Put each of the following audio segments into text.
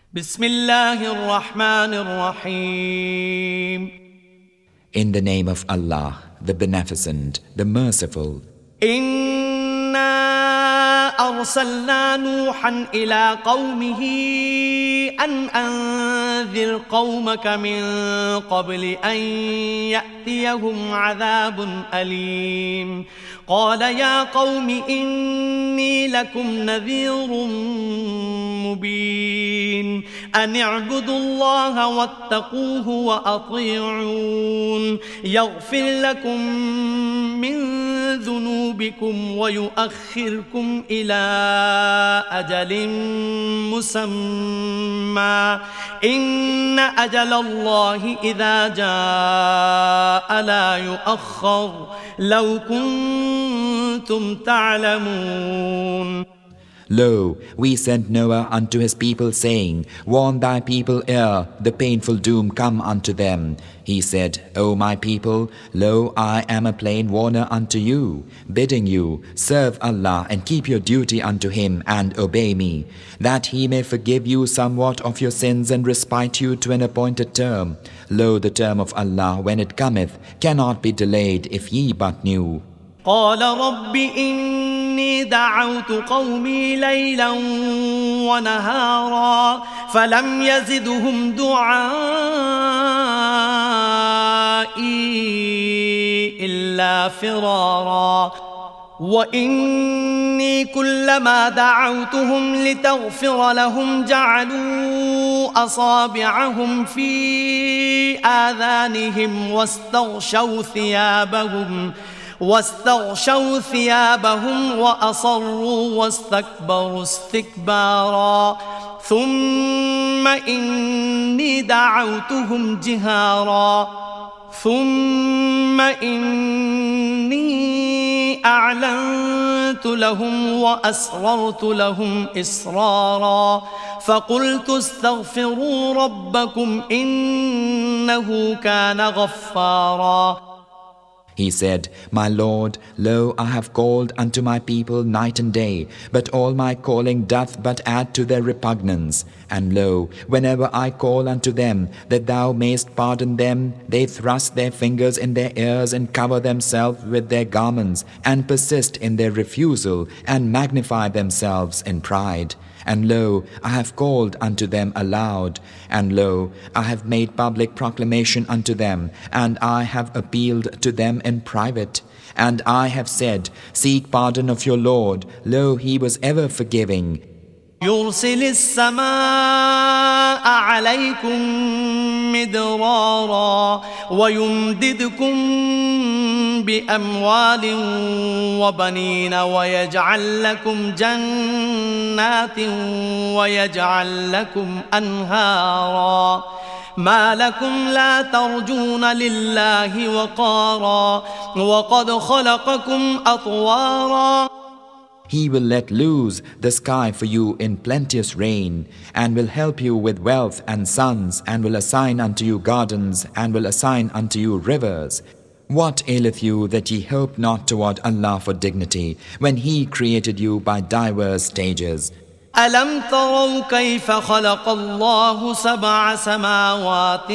بسم الله الرحمن الرحيم. In the name of Allah, the Beneficent, the Merciful. إنا أرسلنا نوحا إلى قومه أن أنذر قومك من قبل أن يأتيهم عذاب أليم. قال يا قوم إني لكم نذير مبين أن اعبدوا الله واتقوه وأطيعون يغفر لكم من ذنوبكم ويؤخركم إلى أجل مسمى إن أجل الله إذا جاء لا يؤخر لو كنتم تعلمون. Lo, we sent Noah unto his people, saying, Warn thy people ere the painful doom come unto them. He said, O my people, lo, I am a plain warner unto you, bidding you, serve Allah and keep your duty unto Him and obey me, that He may forgive you somewhat of your sins and respite you to an appointed term. Lo, the term of Allah, when it cometh, cannot be delayed if ye but knew. قال رب إني دعوت قومي ليلا ونهارا فلم يزدهم دعائي إلا فرارا وإني كلما دعوتهم لتغفر لهم جعلوا أصابعهم في آذانهم واستغشوا ثيابهم وأصروا واستكبروا استكبارا ثم إني دعوتهم جهارا ثم إني أعلنت لهم وأسررت لهم إسرارا فقلت استغفروا ربكم إنه كان غفارا. He said, My Lord, lo, I have called unto my people night and day, but all my calling doth but add to their repugnance. And lo, whenever I call unto them, that thou mayst pardon them, they thrust their fingers in their ears and cover themselves with their garments, and persist in their refusal, and magnify themselves in pride. And lo, I have called unto them aloud, and lo, I have made public proclamation unto them, and I have appealed to them in private. And I have said, Seek pardon of your Lord, lo, He was ever forgiving. يرسل السماء عليكم مدرارا ويمددكم بأموال وبنين ويجعل لكم جنات ويجعل لكم أنهارا ما لكم لا ترجون لله وقارا وقد خلقكم أطوارا. He will let loose the sky for you in plenteous rain, and will help you with wealth and sons, and will assign unto you gardens, and will assign unto you rivers. What aileth you that ye hope not toward Allah for dignity, when He created you by diverse stages? ألم تروا كيف خلق الله سبع سماوات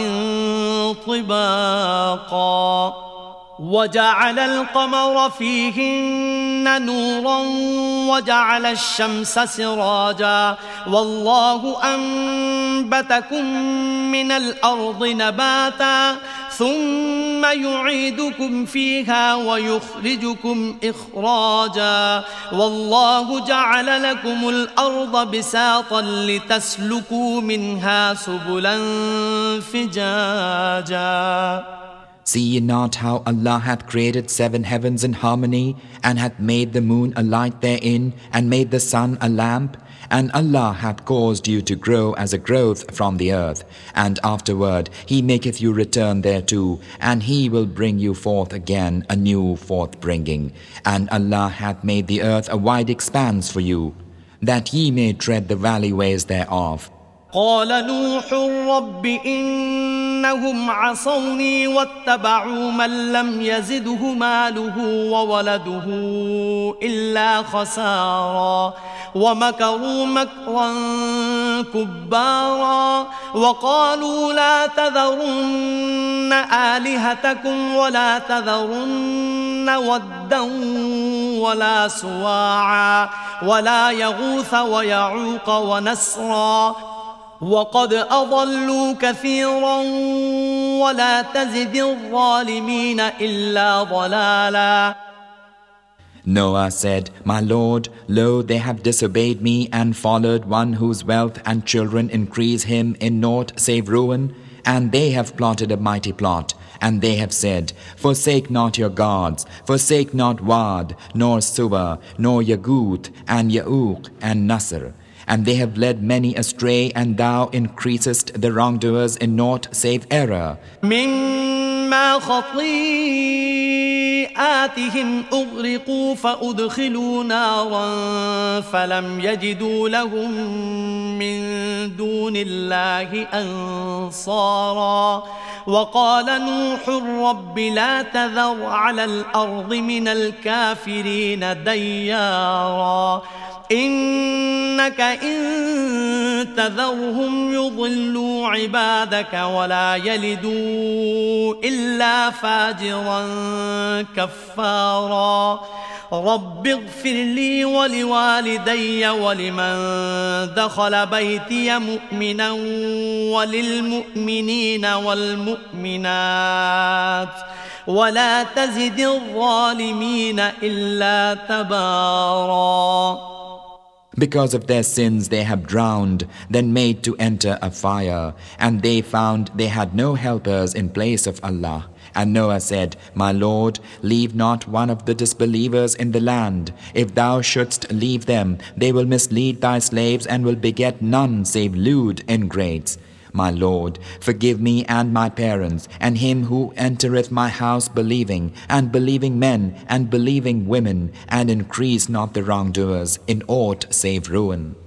طباقا وجعل القمر فيهن نورا وجعل الشمس سراجا والله أنبتكم من الأرض نباتا ثم يعيدكم فيها ويخرجكم إخراجا والله جعل لكم الأرض بساطا لتسلكوا منها سبلا فجاجا. See ye not how Allah hath created 7 heavens in harmony, and hath made the moon a light therein, and made the sun a lamp? And Allah hath caused you to grow as a growth from the earth, and afterward He maketh you return thereto, and He will bring you forth again a new forthbringing. And Allah hath made the earth a wide expanse for you, that ye may tread the valley ways thereof. قال نوح رب إنهم عصوني واتبعوا من لم يزده ماله وولده إلا خسارا ومكروا مكرا كبارا وقالوا لا تذرن آلهتكم ولا تذرن ودا ولا سواعا ولا يغوث ويعوق ونسرا وقد أضلوا كثيرا ولا تزد الظالمين إلا ضلالا. Noah said, My Lord, lo, they have disobeyed me and followed one whose wealth and children increase him in naught save ruin, and they have plotted a mighty plot. And they have said, Forsake not your gods, forsake not Wad, nor Suwa, nor Yagut, and Ya'uq, and Nasr. And they have led many astray, and thou increasest the wrongdoers in naught save error. مما خطيئاتهم أغرقوا فأدخلوا نارا فلم يجدوا لهم من دون الله أنصارا وقال نوح رب لا تذر على الأرض من الكافرين ديارا إنك إن تذرهم يضلوا عبادك ولا يلدوا إلا فاجرا كفارا رب اغفر لي ولوالدي ولمن دخل بيتي مؤمنا وللمؤمنين والمؤمنات ولا تزد الظالمين إلا تبارا. Because of their sins they have drowned, then made to enter a fire, and they found they had no helpers in place of Allah. And Noah said, My Lord, leave not one of the disbelievers in the land. If thou shouldst leave them, they will mislead thy slaves and will beget none save lewd ingrates. My Lord, forgive me and my parents, and him who entereth my house believing, and believing men, and believing women, and increase not the wrongdoers in aught save ruin.